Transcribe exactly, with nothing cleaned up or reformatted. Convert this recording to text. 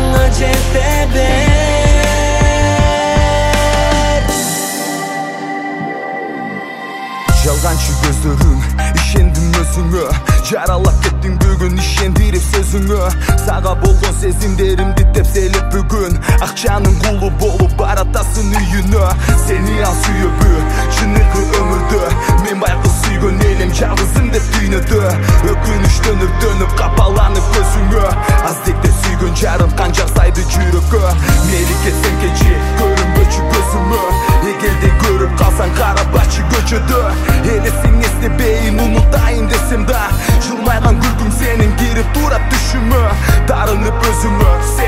мага жете бер. Жалганчы көздөрүң, ишендим өзүңө. Жаралап кеттиң бүгүн ишендирип сөзүңө. Сага болгон сезимдеримди тепселеп бүгүн. Акчанын кулу болуп баратасың үйүнө. Сени ал сүйөбү, чыныгы өмүрдө. Мен байкыз сүйгөн элем жалгызым деп түйнөдө. Өкүнүчтөн өртөнүп капаланып көзүңө. Аздекте сүйгөн жарым канжарсайды жүрөккө. Мери кетсең кечи, көрүнбөчү көзүмө. Эгерде көрүп калсаң карабачы көчөдө. Элесиң эстебейин унутайын десем да, жылмайган күлкүң сенин кирип турат түшүмө. Тарынып өзүмө